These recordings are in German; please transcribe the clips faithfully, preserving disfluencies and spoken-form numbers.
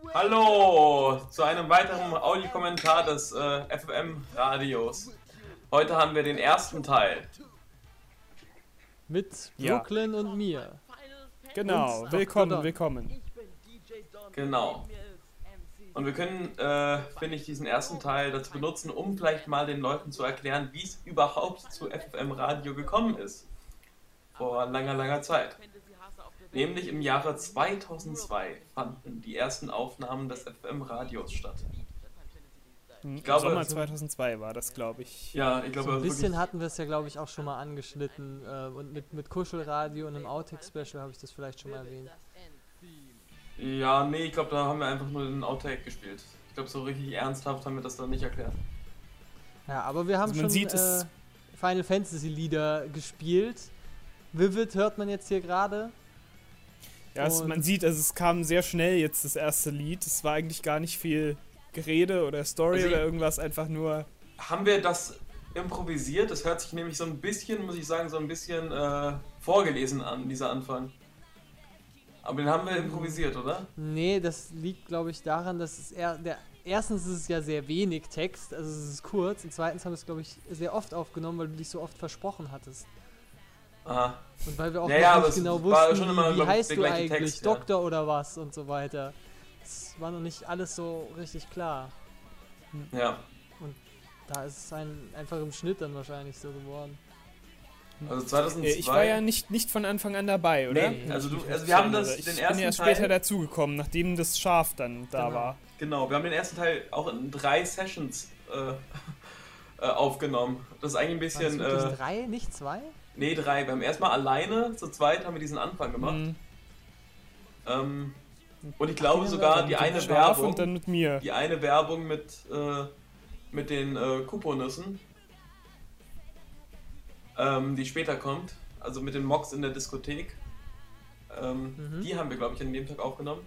Hallo zu einem weiteren Audiokommentar des äh, F F M-Radios. Heute haben wir den ersten Teil. Mit Ja. Brooklyn und mir. Genau, Und willkommen, Doktor willkommen. Genau. Und wir können, äh, finde ich, diesen ersten Teil dazu benutzen, um vielleicht mal den Leuten zu erklären, wie es überhaupt zu F F M-Radio gekommen ist. Vor langer, langer Zeit. Nämlich im Jahre zweitausendzwei fanden die ersten Aufnahmen des F F M-Radios statt. Im glaube, Sommer zweitausendzwei war das, glaube ich. Ja, ich glaube, So ein also bisschen wirklich, hatten wir es ja, glaube ich, auch schon mal angeschnitten. Äh, und mit, mit Kuschelradio und einem Outtake-Special habe ich das vielleicht schon mal erwähnt. ja, nee, ich glaube, da haben wir einfach nur den Outtake gespielt. Ich glaube, so richtig ernsthaft haben wir das dann nicht erklärt. Ja, aber wir haben Also man schon sieht es- äh, Final Fantasy Lieder gespielt. Vivid hört man jetzt hier gerade. Ja, es, Und- man sieht, also es kam sehr schnell jetzt das erste Lied. Es war eigentlich gar nicht viel Gerede oder Story Also ich- oder irgendwas, einfach nur... Haben wir das improvisiert? Das hört sich nämlich so ein bisschen, muss ich sagen, so ein bisschen äh, vorgelesen an, dieser Anfang. Aber den haben wir improvisiert, oder? Nee, das liegt, glaube ich, daran, dass es eher, der, erstens ist es ja sehr wenig Text, also es ist kurz, und zweitens haben wir es, glaube ich, sehr oft aufgenommen, weil du dich so oft versprochen hattest. Aha. Und weil wir auch Ja, ja, noch aber nicht es genau war wussten, schon immer, wie glaub ich, heißt der du gleiche eigentlich, Text, ja. Doktor oder was und so weiter. Es war noch nicht alles so richtig klar. Ja. Da ist es ein, einfach im Schnitt dann wahrscheinlich so geworden. Also zweitausendzwei. Äh, Ich war ja nicht, nicht von Anfang an dabei, oder? Nee, Wenn also ich du- mich also recht wir haben das- erinnere. den Ich ersten bin ja Teil- später dazugekommen, nachdem das Schaf dann da Genau. war. Genau, wir haben den ersten Teil auch in drei Sessions äh, äh, aufgenommen. Das ist eigentlich ein War das bisschen. wirklich Äh, drei, nicht zwei? nee, drei. Wir haben erstmal alleine, zu zweit haben wir diesen Anfang gemacht. Mhm. Ähm, und ich glaube Ja, sogar Dann die mit dem eine Schaf Werbung. und dann mit mir. Die eine Werbung mit, äh, mit den äh, Kuponüssen, ähm, die später kommt, also mit den Mocks in der Diskothek, ähm, Mhm. die haben wir, glaube ich, an dem Tag aufgenommen.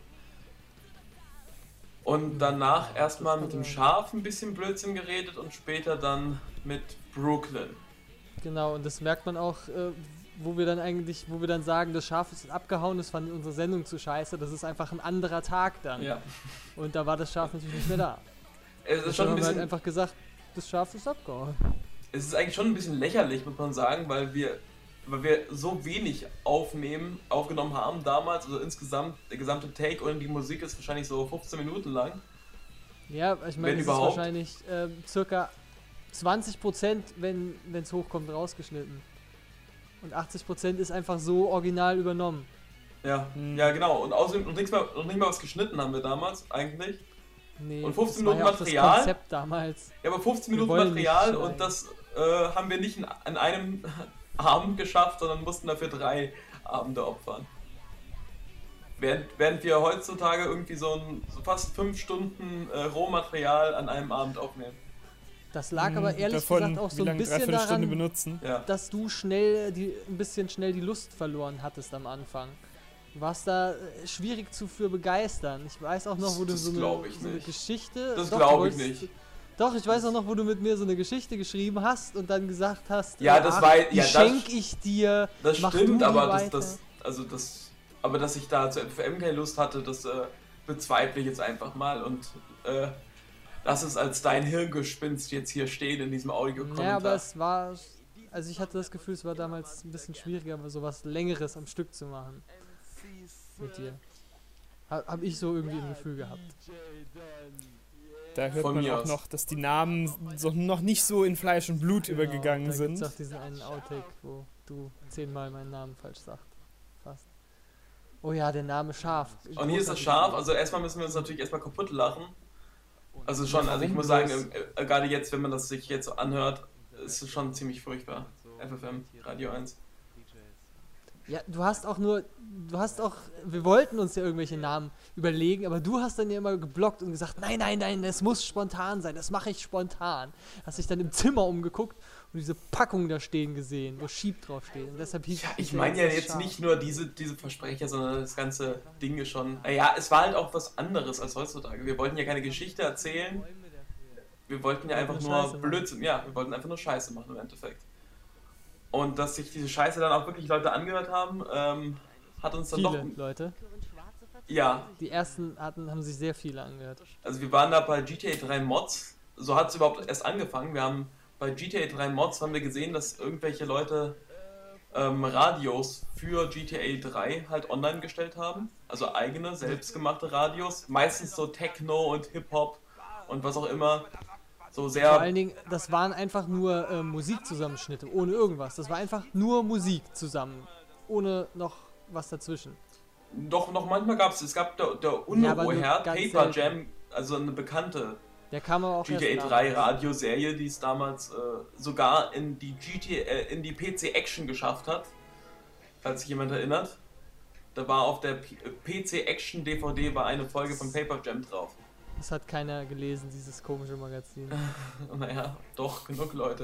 Und danach erstmal mit dem Schaf ein bisschen Blödsinn geredet und später dann mit Brooklyn. Genau, und das merkt man auch, äh, wo wir dann eigentlich, wo wir dann sagen, das Schaf ist abgehauen, das fand unsere Sendung zu scheiße, das ist einfach ein anderer Tag dann. Ja. Und da war das Schaf natürlich nicht mehr da. Es ist Dann schon ein haben wir halt bisschen, einfach gesagt, das Schaf ist abgehauen. es ist eigentlich schon ein bisschen lächerlich, muss man sagen, weil wir, weil wir so wenig aufnehmen, aufgenommen haben damals, also insgesamt, der gesamte Take und die Musik ist wahrscheinlich so fünfzehn Minuten lang. Ja, ich meine, Wenn es ist überhaupt. wahrscheinlich ähm, circa zwanzig Prozent, wenn es hochkommt, rausgeschnitten. Und achtzig Prozent ist einfach so original übernommen. Ja, Hm. ja genau. Und außerdem noch nichts mehr, noch nicht mal was geschnitten haben wir damals eigentlich. Nee, Und fünfzehn das war Minuten ja auch Material? Das Konzept damals. Ja, aber fünfzehn Wir Minuten wollen nicht Material schneiden. und das äh, haben wir nicht in, an einem Abend geschafft, sondern mussten dafür drei Abende opfern. Während, während wir heutzutage irgendwie so, ein, so fast fünf Stunden äh, Rohmaterial an einem Abend aufnehmen. Das lag aber ehrlich Davon, gesagt auch so wie ein lange, bisschen dreiviertel Stunde daran, benutzen. Ja. dass du schnell die, ein bisschen schnell die Lust verloren hattest am Anfang. Du warst da äh, schwierig zu für begeistern. Ich weiß auch noch, wo du Das so glaub eine, ich so eine nicht. Geschichte... Das Doch, glaub du ich wolltest- nicht. Doch, ich weiß auch noch, wo du mit mir so eine Geschichte geschrieben hast und dann gesagt hast, Ja, äh, das ach, war- die ja, das- schenk ich dir. Das mach stimmt, du die aber das, weiter. das, also das, aber dass ich da zu F F M keine Lust hatte, das äh, bezweifle ich jetzt einfach mal und äh, lass es als dein Hirngespinst jetzt hier stehen in diesem Audiokommentar. Ja, aber es war... Also ich hatte das Gefühl, es war damals ein bisschen schwieriger, aber sowas Längeres am Stück zu machen. Mit dir. Ha- Hab ich so irgendwie ein Gefühl gehabt. Da hört Von man mir auch aus. noch, dass die Namen so noch nicht so in Fleisch und Blut übergegangen Genau, da sind. gibt's auch diesen einen Outtake, wo du zehnmal meinen Namen falsch sagst. Fast. Oh ja, der Name Schaf. Und hier ist das Großartig. Schaf, also erstmal müssen wir uns natürlich erstmal kaputt lachen. Also schon, also ich muss sagen, äh, gerade jetzt, wenn man das sich jetzt so anhört, ist es schon ziemlich furchtbar. F F M, Radio eins. Ja, du hast auch nur, du hast auch, wir wollten uns ja irgendwelche Namen überlegen, aber du hast dann ja immer geblockt und gesagt, nein, nein, nein, das muss spontan sein, das mache ich spontan. Hast dich dann im Zimmer umgeguckt und diese Packung da stehen gesehen, wo Sheep draufsteht. Und deshalb hieß Ja, hieß ich der meine ja das jetzt Schaf. nicht nur diese, diese Versprecher, sondern das ganze Ding ist schon... Ja, es war halt auch was anderes als heutzutage. Wir wollten ja keine Geschichte erzählen, wir wollten ja einfach nur nur Scheiße machen. Blödsinn, ja, wir wollten einfach nur Scheiße machen im Endeffekt. Und dass sich diese Scheiße dann auch wirklich Leute angehört haben, ähm, hat uns dann Viele doch... Leute. Ja. Die ersten hatten, haben sich sehr viele angehört. Also wir waren da bei G T A drei Mods, so hat es überhaupt erst angefangen. Wir haben bei G T A drei Mods haben wir gesehen, dass irgendwelche Leute ähm, Radios für G T A drei halt online gestellt haben. Also eigene, selbstgemachte Radios. Meistens so Techno und Hip-Hop und was auch immer. So sehr. Vor allen Dingen, das waren einfach nur äh, Musikzusammenschnitte, ohne irgendwas. Das war einfach nur Musik zusammen, ohne noch was dazwischen. Doch, noch manchmal gab es, es gab der, der Ja, aber nur Unruhe-Herd, ganz Paper selten. Jam, also eine bekannte Der kam aber auch G T A erst drei nach. Radioserie, die es damals äh, sogar in die G T A, äh, in die P C Action geschafft hat, falls sich jemand erinnert. Da war auf der P- P C Action D V D war eine Folge von Paper Jam drauf. Das hat keiner gelesen, dieses komische Magazin. Naja, doch, genug Leute.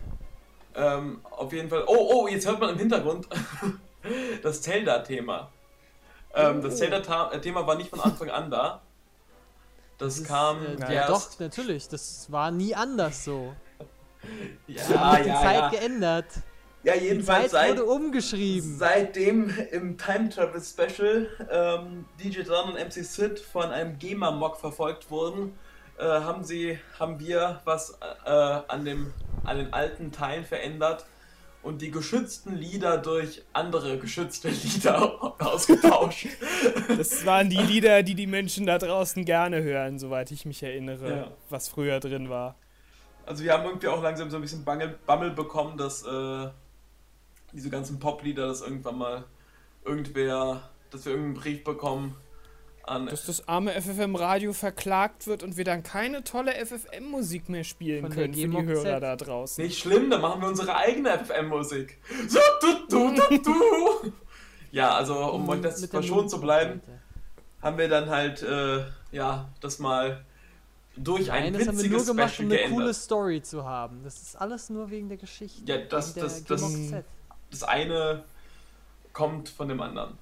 Ähm, auf jeden Fall. Oh, oh, jetzt hört man im Hintergrund das Zelda-Thema. Ähm, das Zelda-Thema war nicht von Anfang an da. Das, Das kam ist, äh, Na ja, erst. doch, natürlich. Das war nie anders so. Ja, Die haben die ja, Zeit ja. geändert. Ja, Die jedenfalls Zeit seit, wurde umgeschrieben. seitdem im Time Travel Special ähm, D J Don und M C Sid von einem GEMA-Mock verfolgt wurden, äh, haben sie, haben wir was äh, an, dem, an den alten Teilen verändert und die geschützten Lieder durch andere geschützte Lieder ausgetauscht. Das waren die Lieder, die die Menschen da draußen gerne hören, soweit ich mich erinnere, Ja. was früher drin war. Also wir haben irgendwie auch langsam so ein bisschen Bangel, Bammel bekommen, dass äh, diese ganzen Poplieder, dass irgendwann mal irgendwer, dass wir irgendeinen Brief bekommen an... Dass das arme F F M-Radio verklagt wird und wir dann keine tolle F F M-Musik mehr spielen Von der können für die G-Mock Hörer Z. da draußen. Nicht schlimm, dann machen wir unsere eigene F M-Musik. So, du, du, du, du. Ja, also um euch das Mit der verschont zu bleiben, Mundseite. haben wir dann halt, äh, ja, das mal durch ein Nein, das haben wir nur witziges gemacht, um Special eine coole geändert. Story zu haben. Das ist alles nur wegen der Geschichte. Ja, das- wegen der das- das- G-Mock Z. Das eine kommt von dem anderen.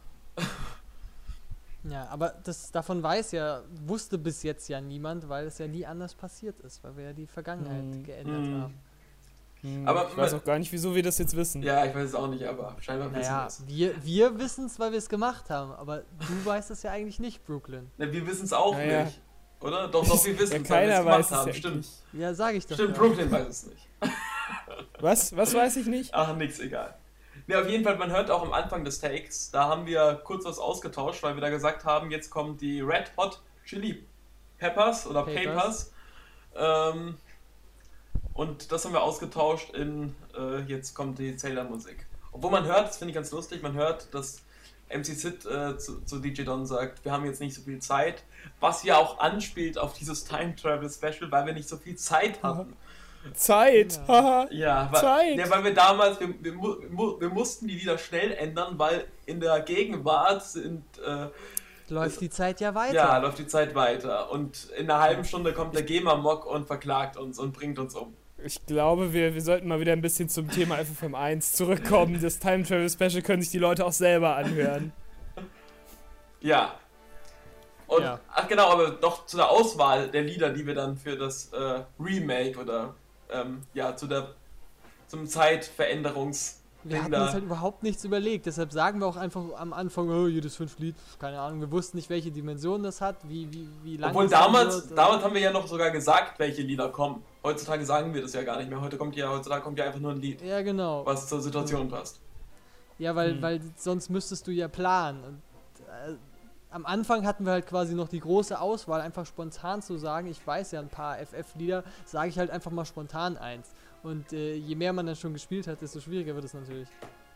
Ja, aber das, davon weiß ja, wusste bis jetzt ja niemand, weil es ja nie anders passiert ist, weil wir ja die Vergangenheit Hm. geändert Hm. haben. Hm, Aber ich weiß auch gar nicht, wieso wir das jetzt wissen. Ja, ich weiß es auch nicht, aber scheinbar wissen wir Naja, es. wir, wir wissen es, weil wir es gemacht haben, aber du weißt es ja eigentlich nicht, Brooklyn. Ne, wir wissen es auch Naja. nicht. Oder? Doch, doch, wir wissen Ja, es, weil wir keiner es gemacht weiß es haben. ja Stimmt. Ja, sag ich doch. Stimmt, ja. Brooklyn weiß es nicht. Was? Was weiß ich nicht? Ach, nix, egal. Ne, auf jeden Fall, man hört auch am Anfang des Takes, da haben wir kurz was ausgetauscht, weil wir da gesagt haben, jetzt kommen die Red Hot Chili Peppers oder Papers. Papers. Ähm, und das haben wir ausgetauscht in, äh, jetzt kommt die Zelda-Musik. Obwohl man hört, das finde ich ganz lustig, man hört, dass M C Sid äh, zu, zu D J Don sagt, wir haben jetzt nicht so viel Zeit, was ja auch anspielt auf dieses Time Travel Special, weil wir nicht so viel Zeit hatten. Zeit! Ja. Haha. Ja, weil, Zeit. ja, weil wir damals, wir, wir, mu- mu- wir mussten die Lieder schnell ändern, weil in der Gegenwart sind, äh, Läuft die Zeit ja weiter. ja, läuft die Zeit weiter. Und in einer halben Stunde kommt der GEMA-Mock und verklagt uns und bringt uns um. Ich glaube, wir, wir sollten mal wieder ein bisschen zum Thema F F M eins zurückkommen. Das Time Travel Special können sich die Leute auch selber anhören. Ja. Und, Ja. ach genau, aber noch zu der Auswahl der Lieder, die wir dann für das äh, Remake oder, ähm, ja, zu der, zum Zeitveränderungs- Wir hatten uns halt überhaupt nichts überlegt, deshalb sagen wir auch einfach am Anfang, oh, jedes fünf Lied, keine Ahnung, wir wussten nicht, welche Dimension das hat, wie, wie, wie lange Obwohl es sein damals, wird, damals haben wir ja noch sogar gesagt, welche Lieder kommen. Heutzutage sagen wir das ja gar nicht mehr. Heute kommt ja, heutzutage kommt ja einfach nur ein Lied, Ja, genau. was zur Situation passt. Ja, weil, Hm. weil sonst müsstest du ja planen. Und, äh, am Anfang hatten wir halt quasi noch die große Auswahl, einfach spontan zu sagen, ich weiß ja ein paar F F-Lieder, sage ich halt einfach mal spontan eins. Und äh, je mehr man dann schon gespielt hat, desto schwieriger wird es natürlich.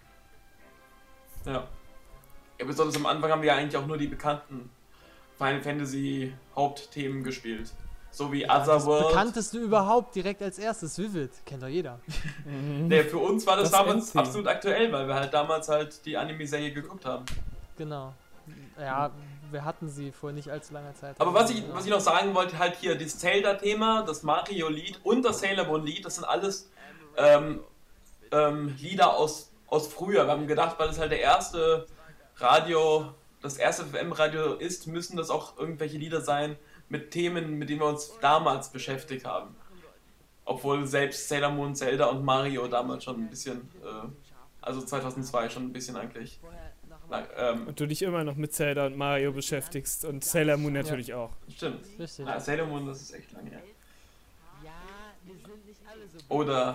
Ja. Ja, besonders am Anfang haben wir ja eigentlich auch nur die bekannten Final Fantasy Hauptthemen gespielt. So wie Das Otherworld. bekannteste überhaupt direkt als erstes, Vivid, kennt doch jeder. Nee, für uns war das, Das damals Endtheme. absolut aktuell, weil wir halt damals halt die Anime-Serie geguckt haben. Genau. Ja, wir hatten sie vor nicht allzu langer Zeit. Aber was ich, was ich noch sagen wollte, halt hier, das Zelda-Thema, das Mario-Lied und das Sailor Moon-Lied, das sind alles ähm, ähm, Lieder aus, aus früher. Wir haben gedacht, weil das halt der erste Radio, das erste F M-Radio ist, müssen das auch irgendwelche Lieder sein mit Themen, mit denen wir uns damals beschäftigt haben. Obwohl selbst Sailor Moon, Zelda und Mario damals schon ein bisschen, äh, also zweitausendzwei schon ein bisschen eigentlich Na, ähm, Und du dich immer noch mit Zelda und Mario beschäftigst und Sailor Moon natürlich auch. Stimmt. Richtig. Ah, Sailor Moon, das ist echt lange her. Ja, wir sind nicht alle so. Oder,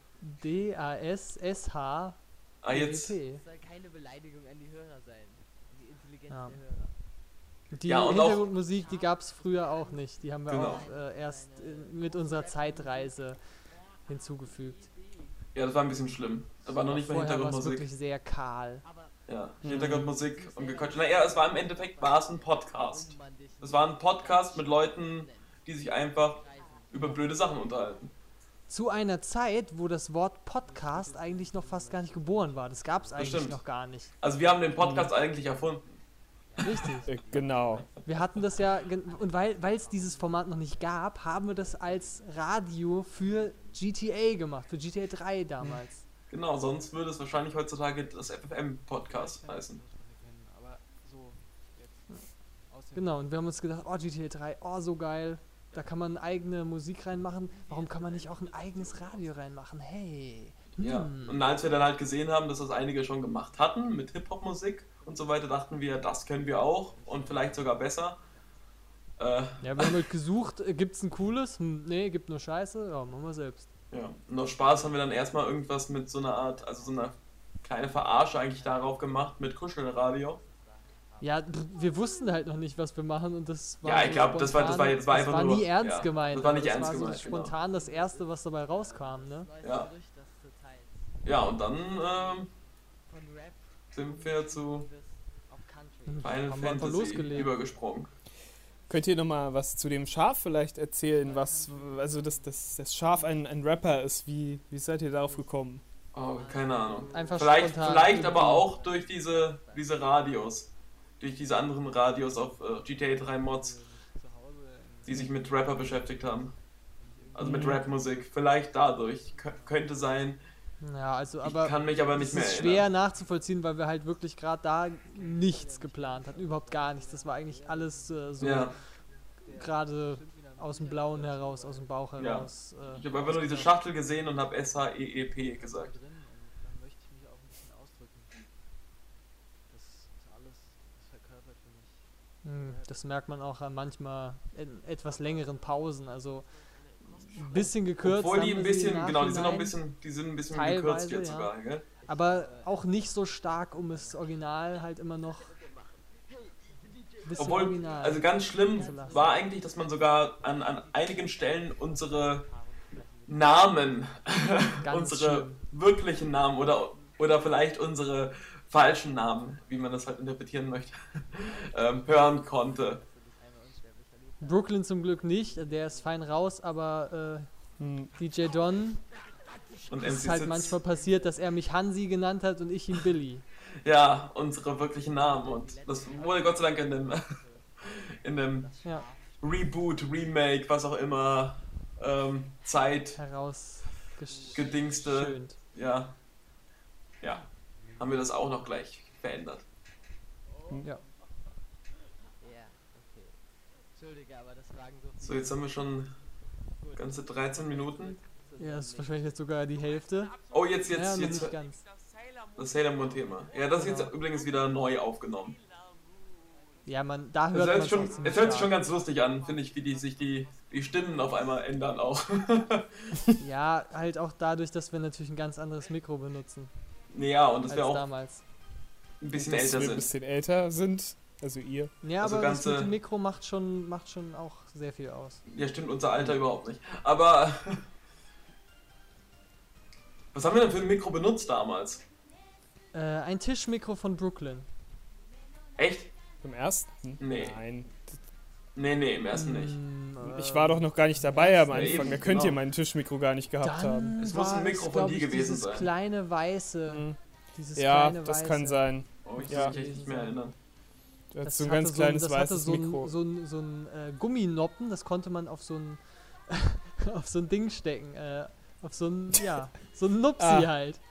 D A S S H ah jetzt, Das soll keine Beleidigung an die Hörer sein. An die Intelligenz Ja. der Hörer. Die Ja, und auch- Hintergrundmusik, die gab es früher auch nicht. Die haben wir Genau. auch äh, erst äh, mit unserer Zeitreise hinzugefügt. ja, das war ein bisschen schlimm. Da war noch nicht mal Vorher war es Hintergrundmusik. wirklich sehr kahl. Ja, Mhm. Hintergrundmusik und gequatscht. Naja, es war im Endeffekt, war es ein Podcast. Es war ein Podcast mit Leuten, die sich einfach über blöde Sachen unterhalten. Zu einer Zeit, wo das Wort Podcast eigentlich noch fast gar nicht geboren war. Das gab es eigentlich stimmt. noch gar nicht. Also wir haben den Podcast eigentlich erfunden. Richtig. Äh, genau. Wir hatten das ja, gen- und weil es dieses Format noch nicht gab, haben wir das als Radio für G T A gemacht, für G T A drei damals. Genau, sonst würde es wahrscheinlich heutzutage das F F M-Podcast heißen. Aber so, jetzt. Aus dem Genau, und wir haben uns gedacht, oh, G T A drei, oh, so geil. Da kann man eigene Musik reinmachen. Warum kann man nicht auch ein eigenes Radio reinmachen? Hey. Ja. Hm. Und als wir dann halt gesehen haben, dass das einige schon gemacht hatten mit Hip-Hop-Musik und so weiter, dachten wir, das können wir auch und vielleicht sogar besser. Äh, Ja, wir haben halt gesucht, äh, gibt's ein cooles? Hm, nee, gibt nur Scheiße. Ja, machen wir selbst. ja. Und aus Spaß haben wir dann erstmal irgendwas mit so einer Art, also so einer kleine Verarsche eigentlich darauf gemacht mit Kuschelradio. Ja, pff, wir wussten halt noch nicht, was wir machen und das war Ja, so ich glaub, das war- das war- das war das einfach war nur- nie ernst ja, gemeint. das war nicht aber ernst war so gemeint, genau. spontan das Erste, was dabei rauskam, ne? neueste Ja. Gerücht, das zur Zeit Ja, und dann ähm, von Rap sind wir zu bis auf Country. Mhm. Final Haben wir einfach Fantasy losgelegt. übergesprungen. Könnt ihr nochmal was zu dem Schaf vielleicht erzählen, was, also dass das, das Schaf ein, ein Rapper ist, wie, wie seid ihr darauf gekommen? Oh, keine Ahnung. Einfach Vielleicht, spontan vielleicht aber irgendwie. auch durch diese, diese Radios. Durch diese anderen Radios auf äh, G T A drei Mods, Zu Hause in die sich mit Rapper beschäftigt haben. Also mit Mhm. Rapmusik. Vielleicht dadurch. Kö- könnte sein. Ja, also Ich aber kann mich aber es nicht mehr ist erinnern. schwer nachzuvollziehen, weil wir halt wirklich gerade da nichts geplant hatten, überhaupt gar nichts. Das war eigentlich alles äh, so Ja, gerade aus dem Blauen heraus, aus dem Bauch Ja. heraus. Äh, ich habe einfach nur diese Schachtel gesehen und habe S H E E P gesagt. drin und dann möchte ich mich auch ein bisschen ausdrücken. Das ist alles, das verkörpert für mich. Hm, Das merkt man auch an manchmal in etwas längeren Pausen. Also ein bisschen gekürzt. Obwohl die haben ein wir sie im bisschen, genau, die sind noch ein Nachhinein, bisschen, die sind ein bisschen Teilweise, gekürzt jetzt ja. sogar, gell? aber auch nicht so stark, um es Original halt immer noch ein bisschen Obwohl, original. also ganz schlimm zu lassen. war eigentlich, dass man sogar an, an einigen Stellen unsere Namen, Ganz unsere schlimm. wirklichen Namen oder, oder vielleicht unsere falschen Namen, wie man das halt interpretieren möchte, ähm, hören konnte. Brooklyn zum Glück nicht, der ist fein raus, aber Hm, äh, D J Don Und ist M C halt Sitz, manchmal passiert, dass er mich Hansi genannt hat und ich ihn Billy. ja, unsere wirklichen Namen. Und das wurde Gott sei Dank in dem, in dem Ja, Reboot, Remake, was auch immer, ähm, Zeit, herausgeschönt. Gedingste, ja, ja, haben wir das auch noch gleich verändert. Ja. Ja, okay. Entschuldige, aber das fragen so viele. So, jetzt haben wir schon ganze dreizehn Minuten. Ja, das ist wahrscheinlich jetzt sogar die Hälfte. Oh, jetzt, ja, jetzt, noch jetzt, nicht ganz. das Sailor Moon Thema. Ja, das ist jetzt Genau. übrigens wieder neu aufgenommen. Ja, man, da Es hört hört, man sich schon, auch ziemlich es hört sich stark. schon ganz lustig an, finde ich, wie die sich die, die Stimmen auf einmal ändern auch. Ja, halt auch dadurch, dass wir natürlich ein ganz anderes Mikro benutzen Ja, und dass als wir auch damals. ein bisschen dass älter wir ein sind. bisschen älter sind, also ihr. Ja, Also aber das ganze- mit dem Mikro macht schon, macht schon auch sehr viel aus. Ja, stimmt unser Alter überhaupt nicht. Aber was haben wir denn für ein Mikro benutzt damals? Äh, ein Tischmikro von Brooklyn. Echt? Im ersten? Nee. Nein. Nee, nee, im ersten nicht. Mm, äh, Ich war doch noch gar nicht dabei am Ja, Anfang. eben, da könnt ihr genau. mein Tischmikro gar nicht gehabt haben. Dann Es muss ein war Mikro es, von glaub die ich, gewesen dieses sein. kleine weiße. Mhm. Dieses Ja, kleine das weiße. kann sein. Oh, ich Ja. kann mich echt nicht mehr erinnern. Du hast Das so ein hatte ganz so kleines das hatte weißes so ein, Mikro. So ein, so ein äh, Gumminoppen, das konnte man auf so ein auf so ein Ding stecken. Äh, auf so ein, ja, so ein Nupsi Ah. halt.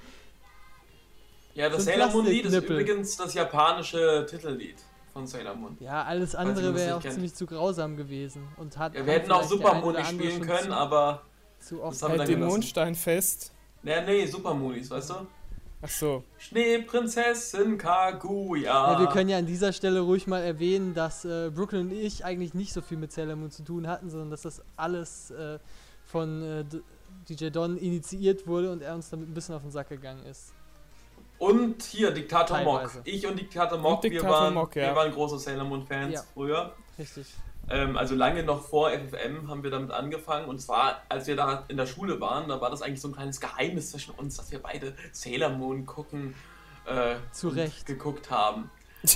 Ja, das So ein Sailor Moon Lied ist Plastiknippel. übrigens das japanische Titellied von Sailor Moon. Ja, alles Sie andere das wäre nicht auch kennen. ziemlich zu grausam gewesen. Und hat, Ja, hat wir hätten auch vielleicht der Super ein Moon oder nicht andere spielen schon können, aber Zu, zu oft das haben wir Halt dann den gelassen. Mondstein fest. nee, nee, Super Moonies, weißt du? Ach so. Schneeprinzessin Kaguya. Ja, wir können ja an dieser Stelle ruhig mal erwähnen, dass äh, Brooklyn und ich eigentlich nicht so viel mit Sailor Moon zu tun hatten, sondern dass das alles äh, von äh, D J Don initiiert wurde und er uns damit ein bisschen auf den Sack gegangen ist. Und hier, Diktator Mock. Teilweise. Ich und Diktator Mock, Und wir, Diktator waren, Mock, ja. wir waren große Sailor Moon Fans Ja. früher. Richtig. Ähm, also lange noch vor F F M haben wir damit angefangen und zwar, als wir da in der Schule waren, da war das eigentlich so ein kleines Geheimnis zwischen uns, dass wir beide Sailor Moon gucken, äh, Zu und Recht. geguckt haben.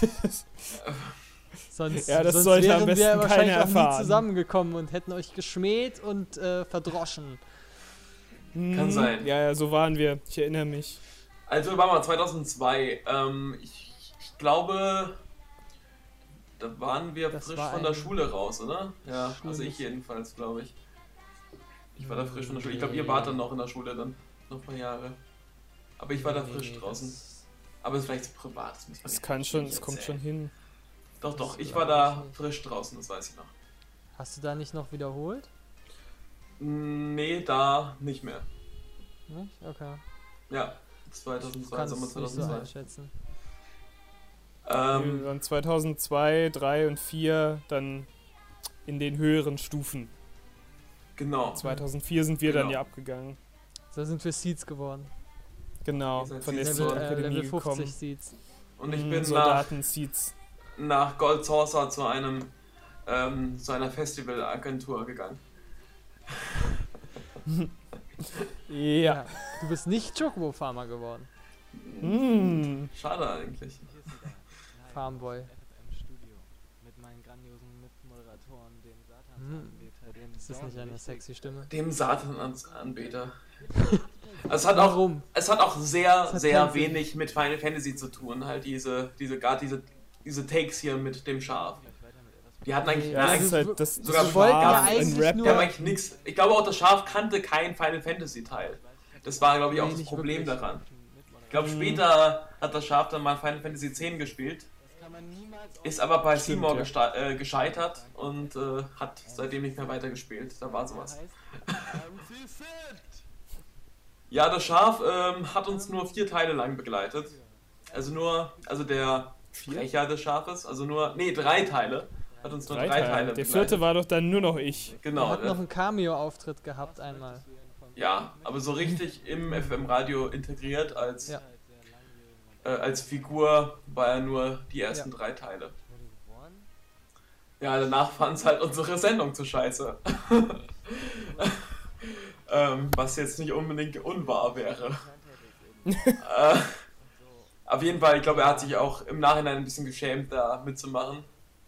Sonst, Ja, das sonst sollte am wären besten wir wahrscheinlich keiner auch nie erfahren. zusammengekommen und hätten euch geschmäht und äh, verdroschen. Kann sein. Ja, ja, so waren wir. Ich erinnere mich. Also war mal zweitausendzwei, ähm, ich, ich glaube, da waren wir Das frisch war von der ein Schule raus, oder? Ja, also schlimmes- ich jedenfalls, glaube ich. Ich war da frisch von der Schule. Ich glaube, ihr wart dann noch in der Schule dann, noch ein paar Jahre. Aber ich war da frisch Nee, draußen. das- Aber es ist vielleicht zu privat, das muss man Es nicht- kann schon, nicht es kommt erzählen. schon hin. Doch, doch, Das ich glaub war da ich nicht. frisch draußen, das weiß ich noch. Hast du da nicht noch wiederholt? Nee, da nicht mehr. Nicht? Okay. Ja, Du zweitausendzwei, kannst Sommer es nicht so zweitausendzwei. einschätzen. Ähm, Dann zweitausendzwei, drei und vier dann in den höheren Stufen. genau. zweitausendvier sind wir dann Genau. ja abgegangen. So sind wir Seeds geworden. Genau, Ihr seid von der Seeds Level, geworden. äh, Akademie Level gekommen. fünfzig Seeds. Und ich Mm, bin nach, Soldaten-Seeds. nach Gold Saucer zu einem ähm, zu einer Festivalagentur gegangen. Ja. Du bist nicht Chocobo Farmer geworden. Mm. Schade eigentlich. Hier ist sie da. Live Farmboy. im F F M-Studio. Mit meinen grandiosen Mitmoderatoren, dem Satansanbeter, dem Ist das nicht eine sexy Stimme? Dem Satan-Anbeter. Es hat auch, Warum? es hat auch sehr, Es hat sehr keinen Sinn. wenig mit Final Fantasy zu tun. Halt diese, diese, gerade diese, diese Takes hier mit dem Schaf. Die hatten eigentlich, Ja, die Das ist eigentlich halt das, das sogar wir wollten ja Schaf, ein eigentlich die haben Rapper. eigentlich nichts. Ich glaube auch das Schaf kannte kein Final Fantasy Teil. Das war, glaube ich, auch Nee, das nicht Problem wirklich. daran. Ich glaube, Mhm. später hat das Schaf dann mal Final Fantasy X gespielt, ist aber bei Stimmt, Seymour ja. gesta- äh, gescheitert und äh, hat seitdem nicht mehr weitergespielt. Da war sowas. Ja, das Schaf ähm, hat uns nur vier Teile lang begleitet. Also nur, also der Sprecher des Schafes, also nur, nee, drei Teile. Hat uns nur Drei drei, Teile. Teile Der begleitet. vierte war doch dann nur noch ich. Er Genau. hat äh, noch einen Cameo-Auftritt gehabt einmal. Ja, aber so richtig im F M-Radio integriert als, Ja. äh, als Figur war er nur die ersten drei Teile. Ja, danach fand es halt unsere Sendung zu scheiße. ähm, was jetzt nicht unbedingt unwahr wäre. äh, auf jeden Fall, ich glaube, er hat sich auch im Nachhinein ein bisschen geschämt, da mitzumachen.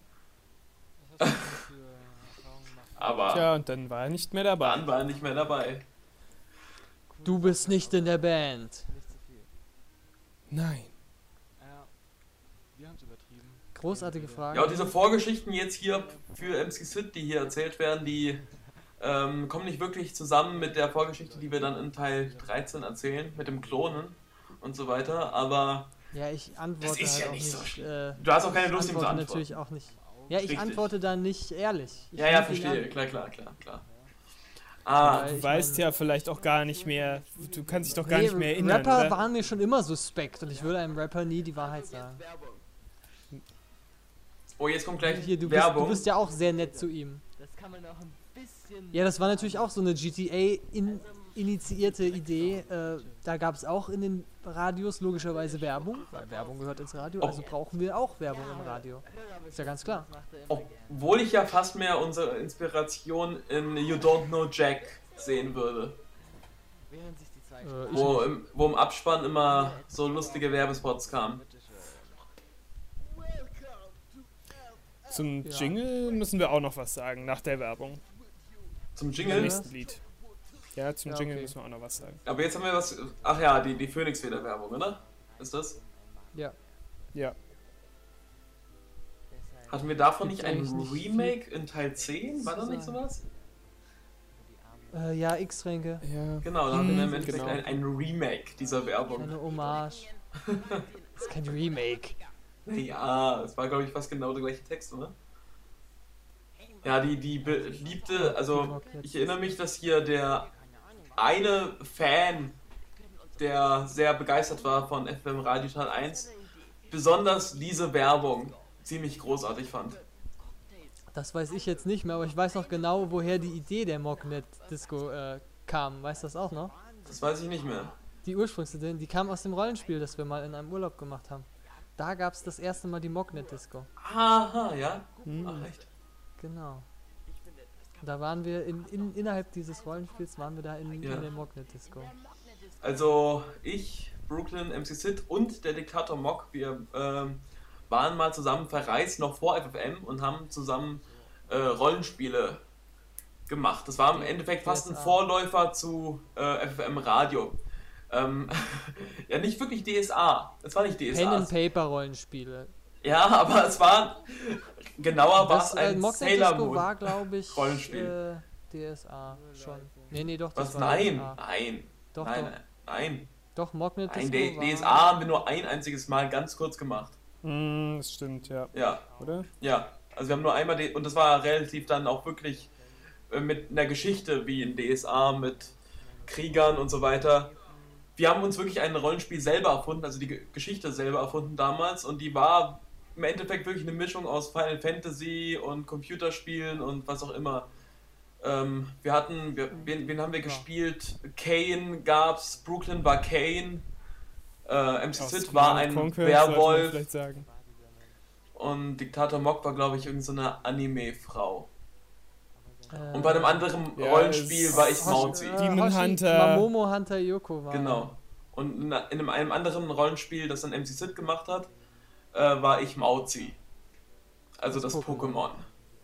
Aber Tja, und dann war er nicht mehr dabei. dann war er nicht mehr dabei. Du bist nicht in der Band. Nicht zu viel. Nein. Ja, wir haben es übertrieben. Großartige Frage. Ja, und diese Vorgeschichten jetzt hier für M C Sid, die hier erzählt werden, die ähm, kommen nicht wirklich zusammen mit der Vorgeschichte, die wir dann in Teil dreizehn erzählen, mit dem Klonen und so weiter, aber Ja, ich antworte Das ist halt ja auch nicht nicht. so schlimm. äh, du hast auch keine ich Lust, ihm zu antworte antworten. natürlich auch nicht. Ja, ich Richtig. antworte da nicht ehrlich. Ich Ja, ja, rufe ihn verstehe, an. klar, klar, klar, klar. Ah, Weil Du ich weißt mein- ja vielleicht auch gar nicht mehr, du kannst dich doch gar nicht mehr erinnern, Rapper oder? waren mir schon immer suspekt und ich würde einem Rapper nie die Wahrheit sagen. oh, jetzt kommt gleich Hier, du bist, Werbung. du bist ja auch sehr nett zu ihm. Das kann man auch ein bisschen. Ja, das war natürlich auch so eine G T A-initiierte Idee. Äh, da gab es auch in den Radios logischerweise Werbung, weil Werbung gehört ins Radio, Oh. also brauchen wir auch Werbung im Radio. Ist ja ganz klar. Obwohl ich ja fast mehr unsere Inspiration in You Don't Know Jack sehen würde. Während sich die zwei Äh, ich Wo im, wo im Abspann immer so lustige Werbespots kamen. Zum Ja. Jingle müssen wir auch noch was sagen, nach der Werbung. Zum Im Jingle. nächsten Lied. Ja, zum Ja, Jingle okay. müssen wir auch noch was sagen. Aber jetzt haben wir was. Ach ja, die, die Phoenix-Feder-Werbung, oder? Ist das? Ja. Ja. Hatten wir davon Gibt's nicht ein eigentlich nicht Remake in Teil zehn? War da nicht sagen. sowas? Äh, ja, X-Ränke. Ja. Genau, da hatten wir im Hm, Endeffekt genau. ein, ein Remake dieser Werbung. Eine Hommage. Das ist kein Remake. Ja, es war, glaube ich, fast genau der gleiche Text, oder? Ja, die, die beliebte, also ich erinnere mich, dass hier der eine Fan der sehr begeistert war von F F M Radio Teil eins, besonders diese Werbung ziemlich großartig fand. Das weiß ich jetzt nicht mehr, aber ich weiß noch genau, woher die Idee der Mocknet-Disco äh, kam. Weißt du das auch noch? Das weiß ich nicht mehr. Die Ursprungsidee, die kam aus dem Rollenspiel, das wir mal in einem Urlaub gemacht haben. Da gab es das erste Mal die Mocknet-Disco. Aha, ja? Mhm. Ach, echt? Genau. Da waren wir in, in, innerhalb dieses Rollenspiels waren wir da in, Ja. in der Mocknet-Disco. Also ich, Brooklyn, M C Sid und der Diktator Mock, wir ähm, waren mal zusammen verreist, noch vor F F M und haben zusammen äh, Rollenspiele gemacht. Das war im Endeffekt fast ein D S A. Vorläufer zu äh, F F M Radio. Ähm, ja, nicht wirklich D S A. Es war nicht D S A. Pen-and-Paper-Rollenspiele. Ja, aber es war, genauer war es Das äh, ein Sailor Mocknet-Disco Moon war, glaube ich, Rollenspiel. äh, D S A schon. Nee, nee, doch, das Was? war Nein, D S A. nein, Doch, nein, doch. nein, nein. Doch, Mocknet-Disco Ein D- war... D S A haben wir nur ein einziges Mal ganz kurz gemacht. Mm, das stimmt, ja. Ja, Oder? ja. Also wir haben nur einmal, die, und das war relativ dann auch wirklich äh, mit einer Geschichte wie in D S A, mit Kriegern und so weiter. Wir haben uns wirklich ein Rollenspiel selber erfunden, also die Ge- Geschichte selber erfunden damals, und die war im Endeffekt wirklich eine Mischung aus Final Fantasy und Computerspielen und was auch immer. Ähm, wir hatten, wir, wen, wen haben wir gespielt? Kane gab's, Brooklyn war Kane, äh, M C Aus Sid war Command ein Conquer sollte man Werwolf vielleicht sagen. und Diktator Mock war, glaube ich, irgend so eine Anime-Frau. Äh, Und bei einem anderen Ja, Rollenspiel es- war ich Hoshi- Mauzi. äh, Demon Hoshi- Hunter. Mamomo Hunter Yoko war. Genau. Und in einem, einem anderen Rollenspiel, das dann M C Sid gemacht hat, äh, war ich Mauzi. Also das Das Pokémon.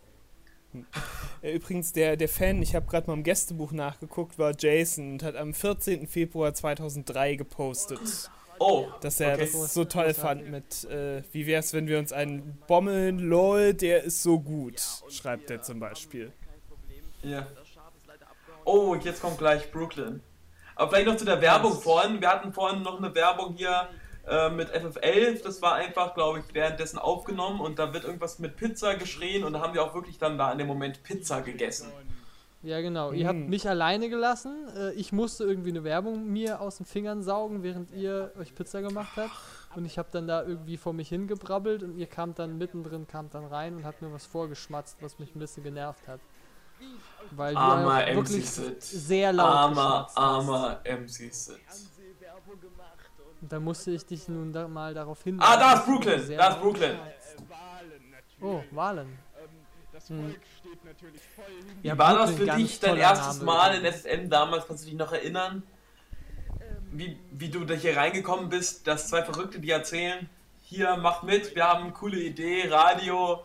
Äh, Übrigens, der, der Fan, ich habe gerade mal im Gästebuch nachgeguckt, war Jason und hat am vierzehnten Februar zweitausenddrei gepostet, Oh, dass er okay. das so toll fand mit, äh, wie wär's, wenn wir uns einen bommeln, lol, der ist so gut, schreibt er zum Beispiel. Ja. Oh, und jetzt kommt gleich Brooklyn. Aber vielleicht noch zu der Werbung vorhin. Wir hatten vorhin noch eine Werbung hier äh, mit F F elf. Das war einfach, glaube ich, währenddessen aufgenommen. Und da wird irgendwas mit Pizza geschrien. Und da haben wir auch wirklich dann da in dem Moment Pizza gegessen. Ja, genau. Ihr habt Mhm. mich alleine gelassen. Äh, ich musste irgendwie eine Werbung mir aus den Fingern saugen, während ihr euch Pizza gemacht habt. Und ich habe dann da irgendwie vor mich hingebrabbelt und ihr kamt dann mittendrin, kamt dann rein und habt mir was vorgeschmatzt, was mich ein bisschen genervt hat. Weil du Armer auch M C wirklich Sid. sehr laut Armer, geschmatzt hast. armer M C Sid. Und da musste ich dich nun da mal darauf hinweisen. Ah, da ist dass du Brooklyn. sehr Da ist laut Brooklyn. schmatzt. Oh, Wahlen. Hm. Wie Ja, war das Brooklyn, für ganz dich, dein toller erstes Name Mal in übrigens. F M damals? Kannst du dich noch erinnern? Wie, wie du da hier reingekommen bist, dass zwei Verrückte, die erzählen, hier, macht mit, wir haben eine coole Idee, Radio,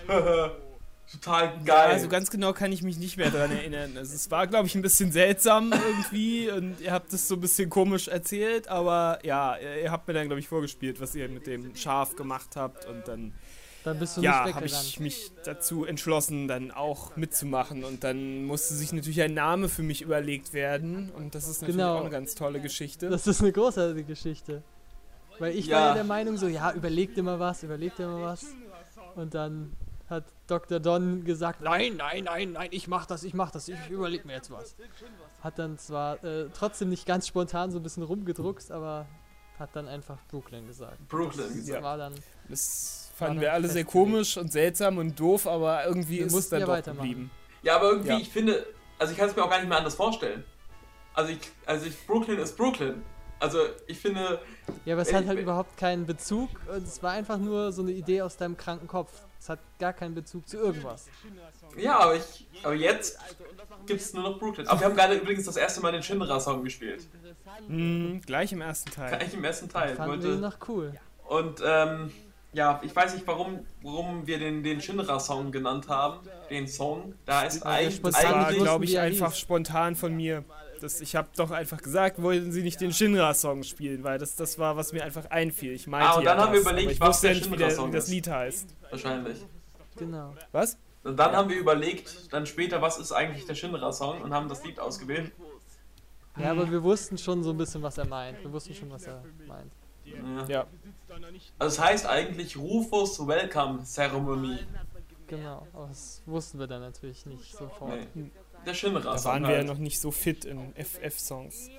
total geil. Also ganz genau kann ich mich nicht mehr daran erinnern. Also es war, glaube ich, ein bisschen seltsam irgendwie und ihr habt es so ein bisschen komisch erzählt, aber ja, ihr ihr habt mir dann, glaube ich, vorgespielt, was ihr mit dem Schaf gemacht habt und dann Dann bist du ja, nicht habe weggerannt. ich mich dazu entschlossen, dann auch mitzumachen und dann musste sich natürlich ein Name für mich überlegt werden und das ist natürlich Genau. auch eine ganz tolle Geschichte. Das ist eine großartige Geschichte. Weil ich Ja. war ja der Meinung so, ja, überlegt immer was, überlegt immer was. Und dann hat Doktor Don gesagt, nein, nein, nein, nein, ich mach das, ich mach das, ich überleg mir jetzt was. Hat dann zwar äh, trotzdem nicht ganz spontan so ein bisschen rumgedruckst, aber hat dann einfach Brooklyn gesagt. Brooklyn Das gesagt. war dann, Das War fanden dann wir alle sehr festgelegt. komisch und seltsam und doof, aber irgendwie Wir ist es mussten dann ja doch weitermachen. geblieben. Ja, aber irgendwie, Ja. ich finde, also ich kann es mir auch gar nicht mehr anders vorstellen. Also ich, also ich, Brooklyn ist Brooklyn. Also ich finde, ja, aber es Wenn hat ich- halt wenn- überhaupt keinen Bezug und es war einfach nur so eine Idee aus deinem kranken Kopf. Es hat gar keinen Bezug zu irgendwas. ja, aber ich, aber jetzt gibt's nur noch Brooklyn. Aber wir haben gerade übrigens das erste Mal den Shinra-Song gespielt. Mhm, gleich im ersten Teil. Eigentlich im ersten Teil. Fanden wir ihn Wollte, noch cool. und ähm, ja, ich weiß nicht, warum, warum wir den, den Shinra-Song genannt haben. Den Song. Da ist Weil wir eigentlich, spontan Das war, nicht eigentlich wussten, glaube wie ich, er einfach hieß. spontan von mir. Das, ich habe doch einfach gesagt, wollten Sie nicht den Shinra-Song spielen, weil das, das war, was mir einfach einfiel. Ich meinte Ah, und ja dann haben wir das, überlegt, aber ich was wusste der ja nicht, wie, der, Shinra-Song wie das ist. Lied heißt. wahrscheinlich. Genau. Was? Und dann haben wir überlegt, dann später, was ist eigentlich der Shinra-Song und haben das Lied ausgewählt. Ja, aber wir wussten schon so ein bisschen, was er meint. Wir wussten schon, was er meint. Ja. Ja. Also es heißt eigentlich Rufus Welcome Ceremony. Genau. Aber das wussten wir dann natürlich nicht sofort. Nee. Der Shinra-Song. Da waren wir ja halt. noch nicht so fit in F F-Songs.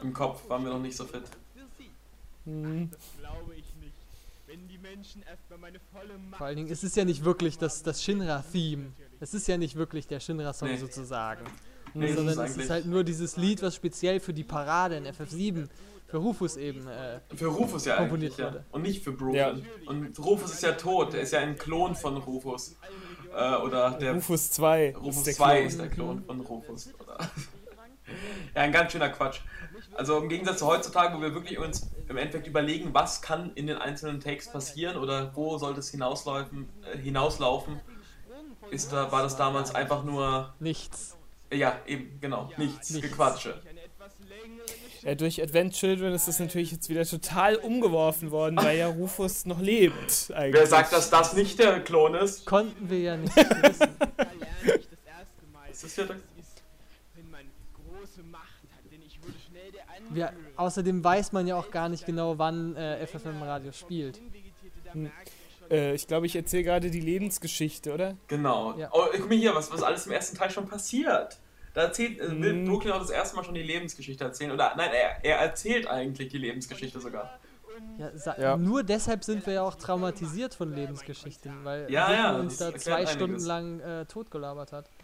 Im Kopf waren wir noch nicht so fit. Hm. Das glaube ich nicht. Wenn die Menschen erstmal meine volle Macht. Vor allen Dingen, es ist ja nicht wirklich das, das Shinra-Theme. Es ist ja nicht wirklich der Shinra-Song Nee. sozusagen. Nee, es sondern ist es ist eigentlich- halt nur dieses Lied, was speziell für die Parade in F F sieben, für Rufus eben, äh, Für Rufus ja Komponiert eigentlich, ja. wurde. Und nicht für Brooklyn. Und Rufus ist ja tot, er ist ja ein Klon von Rufus. Äh, oder der Rufus zwei. Rufus ist der zwei Klon. ist der Klon von Rufus. Oder? Ja, ein ganz schöner Quatsch. Also im Gegensatz zu heutzutage, wo wir wirklich uns im Endeffekt überlegen, was kann in den einzelnen Takes passieren oder wo sollte es hinauslaufen, äh, hinauslaufen ist da, war das damals einfach nur, nichts. ja, eben, genau, nichts, Nichts. Gequatsche. Eine etwas längere Geschichte. Ja, durch Advent Children ist das natürlich jetzt wieder total umgeworfen worden, weil ja Rufus noch lebt. Eigentlich. Wer sagt, dass das nicht der Klon ist? Konnten wir ja nicht wissen. Da lerne ich das erste Mal. Das ist ja der- was ist, wenn man große Macht hat, denn ich würde schnell der Anführer. Wir, außerdem weiß man ja auch gar nicht genau, wann äh, F F M Radio spielt. Hm. Äh, ich glaube, ich erzähle gerade die Lebensgeschichte, oder? Genau. Ja. Oh, guck mal hier, was, was alles im ersten Teil schon passiert. Da erzählt, äh, will Mhm. Brooklyn auch das erste Mal schon die Lebensgeschichte erzählen. Oder nein, er, er erzählt eigentlich die Lebensgeschichte sogar. Ja, sa- Ja. Nur deshalb sind wir ja auch traumatisiert von Lebensgeschichten, weil Ja, Rick ja, uns das da erklärt zwei einiges. Stunden lang äh, totgelabert hat.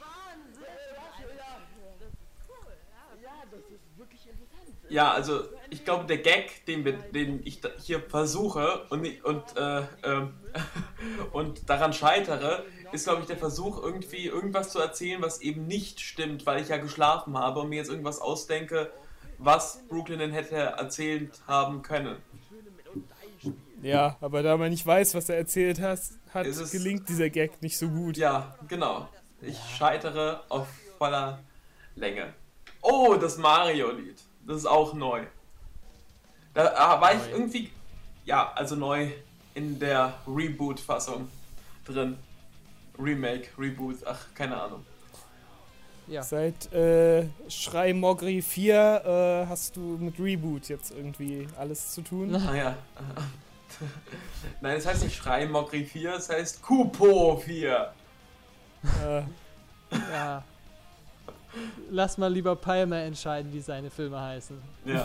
Ja, also ich glaube, der Gag, den, wir, den ich da hier versuche und, und, äh, ähm, und daran scheitere, ist, glaube ich, der Versuch, irgendwie irgendwas zu erzählen, was eben nicht stimmt, weil ich ja geschlafen habe und mir jetzt irgendwas ausdenke, was Brooklyn denn hätte erzählt haben können. Ja, aber da man nicht weiß, was er erzählt hat, hat Ist es- gelingt dieser Gag nicht so gut. Ja, genau. Ich scheitere auf voller Länge. Oh, das Mario-Lied. Das ist auch neu. Da ah, war ich Neu. irgendwie, ja, also neu in der Reboot-Fassung drin. Remake, Reboot, ach, keine Ahnung. Ja. Seit äh, Schrei Mogri vier äh, hast du mit Reboot jetzt irgendwie alles zu tun. Ah ja. Nein, es heißt nicht Schrei Mogri vier, es heißt Kupo vier. äh, Ja. Lass mal lieber Palmer entscheiden, wie seine Filme heißen. Ja.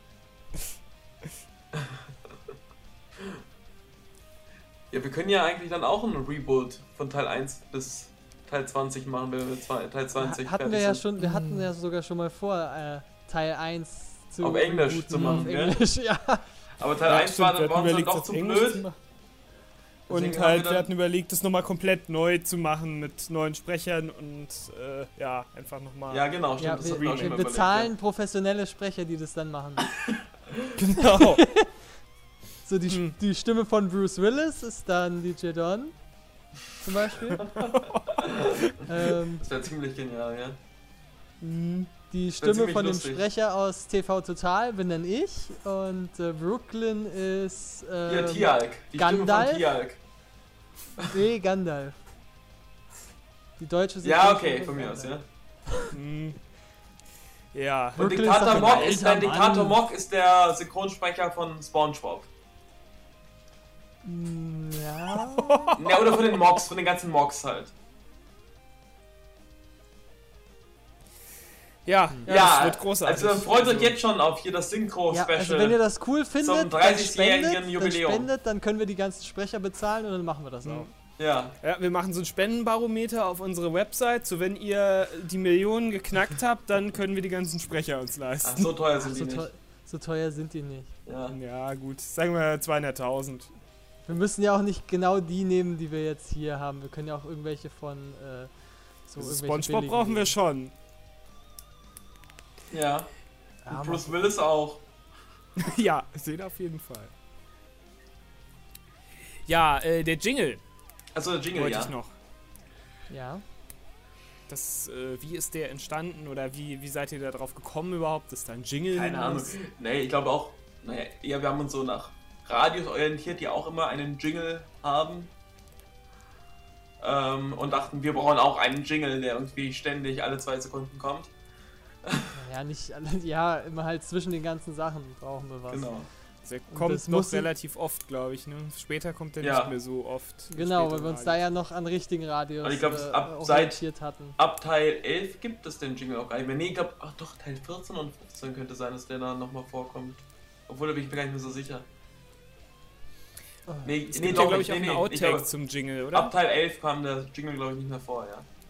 Ja, wir können ja eigentlich dann auch ein Reboot von Teil eins bis Teil zwanzig machen, wenn wir zwei- Teil zwanzig hatten fertig wir ja sind. schon, wir hatten ja sogar schon mal vor, äh, Teil eins zu Auf Englisch rebooten. zu machen, Auf gell? Englisch, ja. Aber Teil ja, eins stimmt, war, wir dann hatten war uns dann überlegt, doch das zu Englisch zu blöd. machen. Deswegen Und haben halt, wir wir dann- hatten überlegt, das nochmal komplett neu zu machen mit neuen Sprechern und äh, ja, einfach nochmal. Ja, genau, stimmt, Ja, das wir, hatten wir auch schon wir mal überlegt, bezahlen professionelle Sprecher, die das dann machen. Genau. So die, Hm. die Stimme von Bruce Willis ist dann D J Don zum Beispiel. ähm, Das wäre ziemlich genial, ja. Hm. die wär Stimme ziemlich von dem lustig. Sprecher aus T V Total bin dann ich und äh, Brooklyn ist Hier, äh, Tialk. Die Gandalf? Stimme von Tialk. nee, Gandalf. Die deutsche Ja, Synchronstimme okay, von von mir aus, Gandalf. ja. Hm. Ja. Und Brooklyn Diktator ist doch Mock ein ist, alter nein, Diktator Mann. Mock ist der Synchronsprecher von SpongeBob. Mm, Ja. Ja, oder von den Mocks, von den ganzen Mocks halt. Ja, Ja, ja, das wird großartig. also freut euch jetzt schon auf hier das Ja, Synchro-Special. also wenn ihr das cool findet, dann dreißigjährigen spendet, dann Jubiläum. spendet, dann können wir die ganzen Sprecher bezahlen und dann machen wir das auch. Ja, Ja, wir machen so ein Spendenbarometer auf unsere Website. So, wenn ihr die Millionen geknackt habt, dann können wir die ganzen Sprecher uns ach, leisten. so teuer sind So, die teu nicht. so teuer sind die nicht. Ja. Ja, gut. Sagen wir zweihunderttausend. Wir müssen ja auch nicht genau die nehmen, die wir jetzt hier haben. Wir können ja auch irgendwelche von äh, so Also irgendwelche SpongeBob billigen brauchen wir nehmen. schon. Ja, Ja, und Bruce Willis auch. Ja, seht auf jeden Fall. Ja, äh, der Jingle Also der Jingle, wollte ja. ich noch. ja. Das, äh, wie ist der entstanden oder wie, wie seid ihr da drauf gekommen überhaupt, dass da ein Jingle Keine hin Ahnung. muss? Nee, ich glaube auch, naja, eher wir haben uns so nach Radios orientiert, die auch immer einen Jingle haben. Ähm, und dachten, wir brauchen auch einen Jingle, der irgendwie ständig alle zwei Sekunden kommt. Ja, nicht alle, ja, immer halt zwischen den ganzen Sachen brauchen wir was. Genau. Der Und kommt das noch muss- relativ oft, glaube ich. Ne? Später kommt er Ja. nicht mehr so oft. Genau, Später weil wir uns Radio. da ja noch an richtigen Radios Aber ich glaub, äh, ab- orientiert hatten. Ab Teil elf gibt es den Jingle auch gar nicht mehr. Nee, ich glaube, ach doch, Teil vierzehn und fünfzehn könnte sein, dass der da nochmal vorkommt. Obwohl, da bin ich mir gar nicht mehr so sicher. Oh. Nee, Es nee, gibt ja, doch glaube nicht. ich, auch Nee, einen nee, Outtake ich glaube, zum Jingle, oder? ab Teil elf kam der Jingle, glaube ich, nicht mehr vor,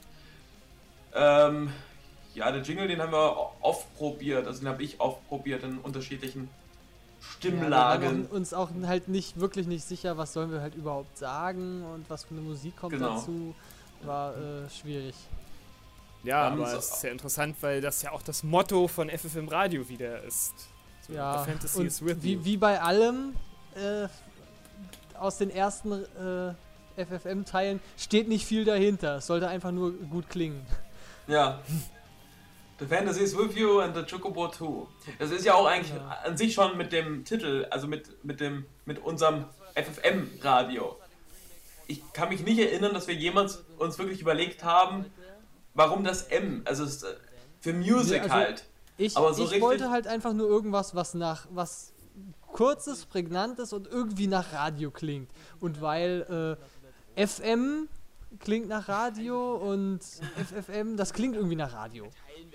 ja. Ähm, ja, der Jingle, den haben wir oft probiert. Also den habe ich oft probiert in unterschiedlichen Ja, wir Stimmlagen. waren auch- uns auch halt nicht wirklich nicht sicher, was sollen wir halt überhaupt sagen und was für eine Musik kommt Genau. dazu. War äh, schwierig. Ja, Wir haben aber so- es ist sehr interessant, weil das ja auch das Motto von F F M Radio wieder ist. So, Ja, The Fantasy und is with you. wie, wie bei allem äh, aus den ersten äh, F F M-Teilen steht nicht viel dahinter. Es sollte einfach nur gut klingen. Ja. The Fantasy is with you and the Chocobo too. Das ist ja auch eigentlich Ja. an sich schon mit dem Titel, also mit, mit dem mit unserem F F M-Radio. Ich kann mich nicht erinnern, dass wir jemals uns wirklich überlegt haben, warum das M, also es ist äh, für Music Nee, also- halt. Ich, Aber so ich richtig- wollte halt einfach nur irgendwas, was nach was kurzes, prägnantes und irgendwie nach Radio klingt. Und weil äh, F M klingt nach Radio und F F M, das klingt irgendwie nach Radio.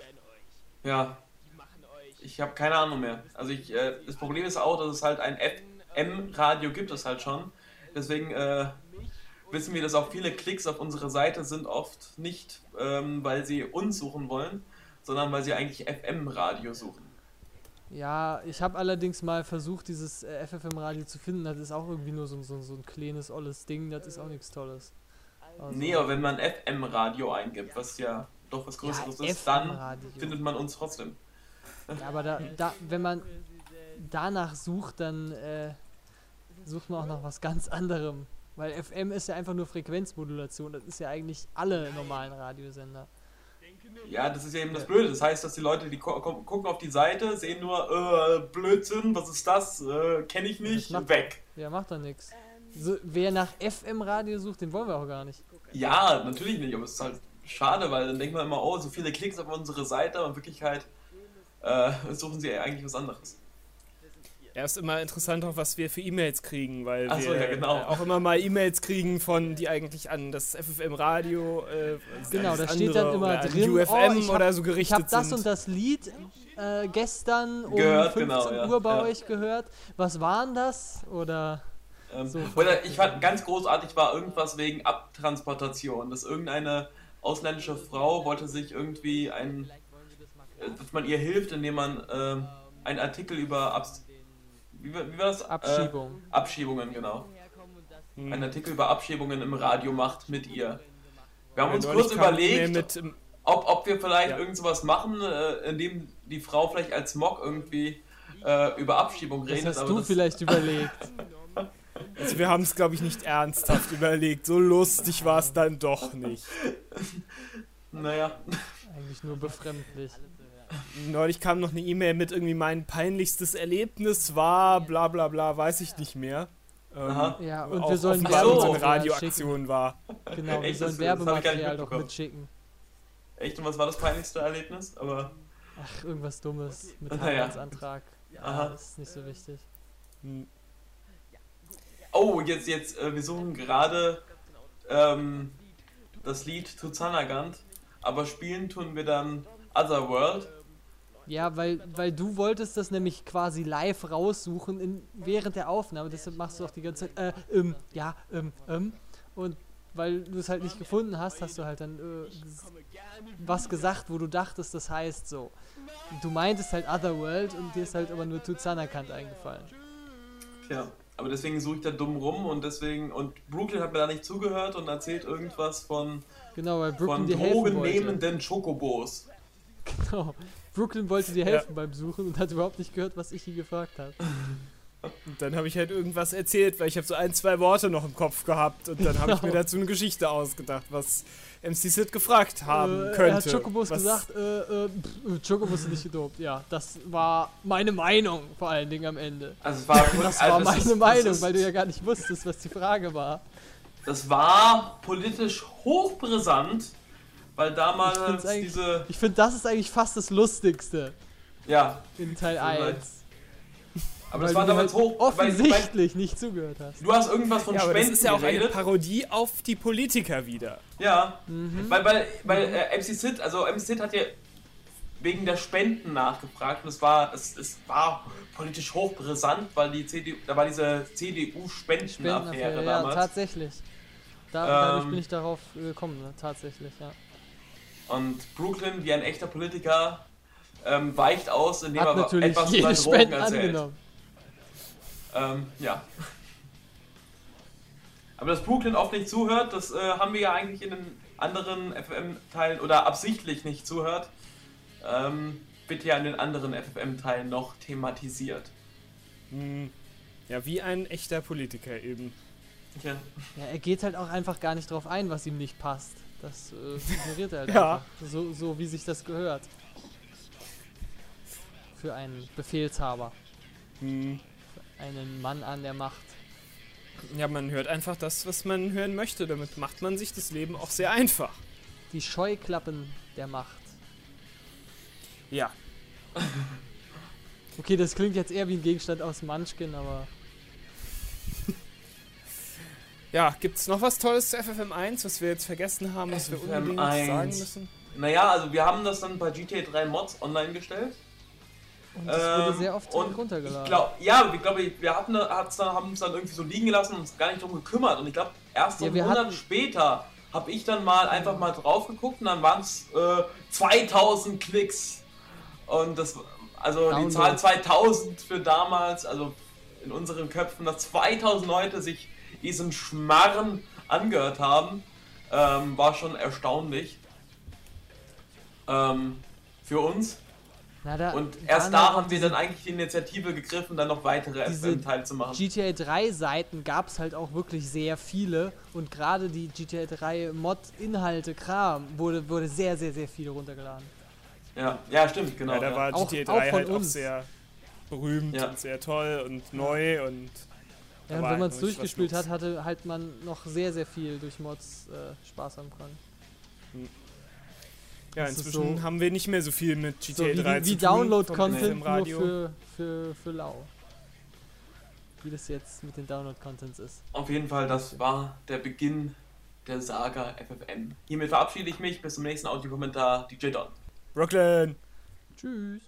Ja, Die machen euch. ich habe keine Ahnung mehr. Also ich, äh, das Problem ist auch, dass es halt ein F M-Radio gibt es halt schon. Deswegen äh, wissen wir, dass auch viele Klicks auf unsere Seite sind oft nicht, ähm, weil sie uns suchen wollen, sondern weil sie eigentlich F M-Radio suchen. Ja, ich habe allerdings mal versucht, dieses äh, F F M-Radio zu finden. Das ist auch irgendwie nur so, so, so ein kleines, olles Ding. Das ist auch nichts Tolles. Also, Nee, aber wenn man F M-Radio eingibt, was ja doch was Größeres ist, dann F M-Radio. findet man uns trotzdem. Ja, aber da, da, wenn man danach sucht, dann äh, sucht man auch nach was ganz anderem. Weil F M ist ja einfach nur Frequenzmodulation. Das ist ja eigentlich alle normalen Radiosender. Ja, das ist ja eben das Blöde. Das heißt, dass die Leute, die gu gu- gucken auf die Seite, sehen nur, äh, Blödsinn, was ist das? Äh, kenne ich nicht, Das macht- weg. Ja, macht doch nichts. So, wer nach F M-Radio sucht, den wollen wir auch gar nicht. Ja, natürlich nicht, aber es ist halt schade, weil dann denkt man immer, oh, so viele Klicks auf unsere Seite, aber in Wirklichkeit äh, suchen sie eigentlich was anderes. Ja, ist immer interessant auch, was wir für E-Mails kriegen, weil Ach so, wir ja, genau. äh, auch immer mal E-Mails kriegen von, die eigentlich an das F F M-Radio, äh, Genau, an da das steht dann andere immer oder an drin, U F M oh, ich hab- oder so Ich gerichtet habe das sind. und das Lied äh, gestern um Gehört, fünfzehn genau, ja, Uhr bei ja. euch gehört. Was waren das? Oder Ähm, So. Oder ich fand ganz großartig war irgendwas wegen Abtransportation, dass irgendeine ausländische Frau wollte sich irgendwie ein, äh, dass man ihr hilft, indem man ähm, einen Artikel über Abs wie, war- wie war das? Abschiebung. Äh, Abschiebungen, genau. Hm. Einen Artikel über Abschiebungen im Radio macht mit ihr. Wir haben Ja, uns neulich kurz kam eine E-Mail überlegt, mit, ähm, ob, ob wir vielleicht Ja. irgend sowas machen, äh, indem die Frau vielleicht als Mock irgendwie äh, über Abschiebung Das redet. hast aber du das, vielleicht überlegt. also wir haben es, glaube ich, nicht ernsthaft überlegt. So lustig war es dann doch nicht. Naja, Eigentlich nur befremdlich. Neulich kam noch eine E-Mail mit irgendwie mein peinlichstes Erlebnis war, bla bla bla, weiß ich nicht mehr. Ähm, Aha. Ja, und auch wir sollen offenbar so eine Werbematerial Radioaktion war. schicken. Genau, wir Echt, sollen das- das hab ich gar nicht Werbematerial doch mitbekommen. mitschicken. echt, und was war das peinlichste Erlebnis? Aber Ach, irgendwas Dummes mit Naja. Heiratsantrag. Ja, Aha. ist nicht so wichtig. Hm. oh, jetzt, jetzt, äh, wir suchen gerade ähm, das Lied To Zanagant, aber spielen tun wir dann Otherworld. Ja, weil, weil du wolltest das nämlich quasi live raussuchen in, während der Aufnahme, deshalb machst du auch die ganze Zeit, äh, ähm, ja, ähm, ähm. Und weil du es halt nicht gefunden hast, hast du halt dann äh, ges- was gesagt, wo du dachtest, das heißt so. Und du meintest halt Otherworld und dir ist halt aber nur To Zanagant eingefallen. Ja, aber deswegen suche ich da dumm rum und deswegen, und Brooklyn hat mir da nicht zugehört und erzählt irgendwas von, Genau, weil Brooklyn von dir helfen wollte. drogennehmenden Chocobos. Genau. Brooklyn wollte dir helfen beim Suchen und hat überhaupt nicht gehört, was ich ihn gefragt habe. Und dann habe ich halt irgendwas erzählt, weil ich habe so ein, zwei Worte noch im Kopf gehabt und dann habe ich mir Genau. dazu eine Geschichte ausgedacht, was M C Sid gefragt haben äh, könnte. Er hat Chocobos was, gesagt, äh, äh, pff, Chocobos sind nicht gedopt. Ja, das war meine Meinung vor allen Dingen am Ende. Also es war, Das also war es meine ist- das Meinung, ist- weil du ja gar nicht wusstest, was die Frage war. Das war politisch hochbrisant, weil Ich damals find's eigentlich- diese, Ich finde, das ist eigentlich fast das Lustigste ja, in Teil Tut mir leid. eins. Aber weil das war du damals halt hoch. Weil, offensichtlich nicht zugehört hast. weil, du hast irgendwas von Ja, aber das Spenden ist ja auch eine geredet. Parodie auf die Politiker wieder. Ja, Mhm. weil, weil, weil äh, M C Sid, also M C Sid hat ja wegen der Spenden nachgefragt und es war, es, es war politisch hochbrisant, weil die C D U, da war diese C D U-Spendenaffäre Spendenaffäre, ja, damals. tatsächlich. Da, dadurch Ähm, bin ich darauf gekommen, ne? Tatsächlich, ja. Und Brooklyn, wie ein echter Politiker, ähm, weicht aus, indem Hat er natürlich etwas über jede Drogen Spende erzählt. angenommen. Ähm, ja. Aber dass Brooklyn oft nicht zuhört, das äh, haben wir ja eigentlich in den anderen F F M-Teilen oder absichtlich nicht zuhört, ähm, wird ja in den anderen F F M-Teilen noch thematisiert. Hm. Ja, wie ein echter Politiker eben. Ja. Ja, er geht halt auch einfach gar nicht drauf ein, was ihm nicht passt. Das äh, ignoriert er halt Ja. einfach. So, so wie sich das gehört. Für einen Befehlshaber. Hm. Einen Mann an der Macht. Ja, man hört einfach das, was man hören möchte. Damit macht man sich das Leben auch sehr einfach. Die Scheuklappen der Macht. Ja. Okay, das klingt jetzt eher wie ein Gegenstand aus Munchkin, aber... Ja, gibt's noch was Tolles zu F F M eins, was wir jetzt vergessen haben, was wir F F M unbedingt eins. sagen müssen? Naja, also wir haben das dann bei G T A drei Mods online gestellt. Und das wurde Ähm, sehr oft und runtergeladen. Ich glaub, ja, ich glaube, wir hatten, hat's dann, haben es dann irgendwie so liegen gelassen und uns gar nicht drum gekümmert. Und ich glaube, erst so Ja, einen wir Monat hatten- später habe ich dann mal einfach mal drauf geguckt und dann waren es äh, zweitausend Klicks. Und das, also Download. die Zahl zweitausend für damals, also in unseren Köpfen, dass zweitausend Leute sich diesen Schmarren angehört haben, ähm, war schon erstaunlich. Ähm, für uns. Na, da Und waren erst halt da auch haben wir diese- dann eigentlich die Initiative gegriffen, dann noch weitere F diese F M-Teile zu machen. G T A drei Seiten gab es halt auch wirklich sehr viele und gerade die G T A drei Mod-Inhalte, Kram, wurde, wurde sehr, sehr, sehr viel runtergeladen. Ja, ja, stimmt, genau. ja, da ja. war Auch- G T A auch drei von halt auch uns. sehr berühmt Ja. und sehr toll und neu und Ja, Da und war wenn man halt es noch nicht durchgespielt was hat, hatte halt man noch sehr, sehr viel durch Mods äh, Spaß haben können. ja, Das ist inzwischen so- haben wir nicht mehr so viel mit G So T A wie, drei wie, zu wie tun vom Download-Content F F M nur Radio. für, für, für Lau. Wie das jetzt mit den Download-Contents ist. Auf jeden Fall, das war der Beginn der Saga F F M. Hiermit verabschiede ich mich, bis zum nächsten Audiokommentar, D J Don. Brooklyn! Tschüss.